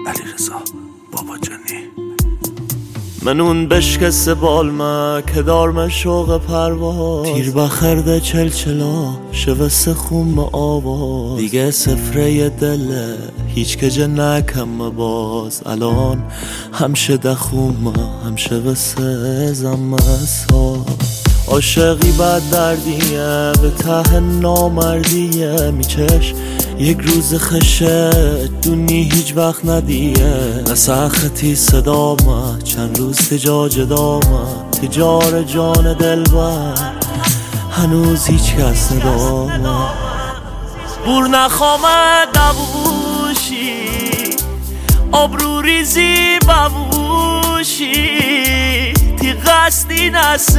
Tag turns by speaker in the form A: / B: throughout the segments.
A: علیرضا باباجانی.
B: من اون بشکست بالمه که دارم شوق پرواز، تیر بخرده چلچلا شوست خوم آواز، دیگه سفره دله هیچ کجا نکم باز، الان همشه دخومه همشه وسه زمسا، عاشقی بد دردیه به ته نامردیه، میچش یک روز خشه دونی هیچ وقت ندیه، نسختی صدامه چند روز تجاج دامه، تجار جان دلبر هنوز هیچ کس ندامه، بور نخوامه دووشی آبرو ریزی بووشی، تی قصدی نست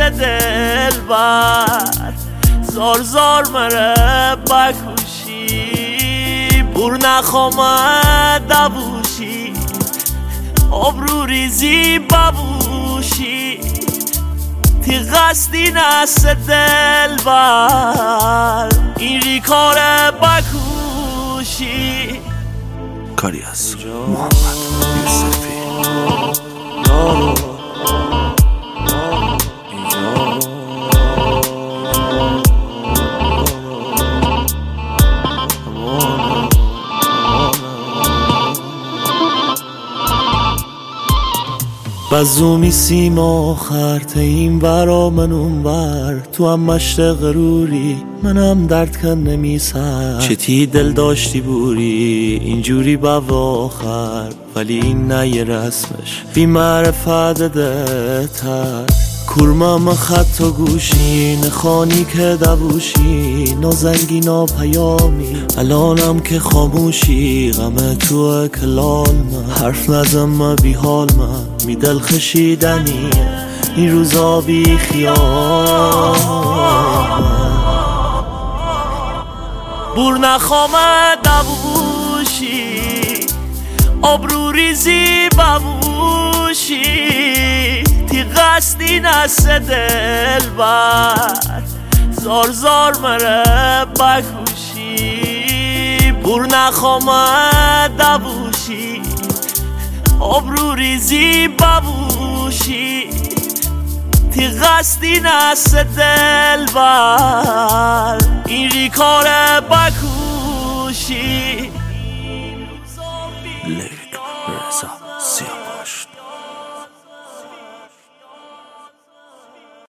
B: دلبر زار زار مره بکوشی، بور نخوامه دووشی آبرو ریزی بووشی، تی قصدی نست دلبر اینجی کار بکوشی.
A: کاری از محمد یوسفی.
B: بزومی سیم آخر تیم برا من اون بر، تو هم مشت غروری منم درد کن نمیسر، چتی دل داشتی بوری اینجوری با آخر، ولی این نه یه رسمش بی معرفت ده تر، کورمم خط و گوشی نخانی که دووشی، نازنگی ناپیامی الانم که خاموشی، غم تو کلال من حرف نزم بی حال من می دل خشیدنی این روزا بی خیال، بور نخوامه دووشی آبرو ریزی بووشی، تی قصدی نست دلبر زار زار مره بکوشی، بور نخوامه دووشی آبرو ریزی بووشی، تی قصدی نست دلبر اینجی کار بکوشی.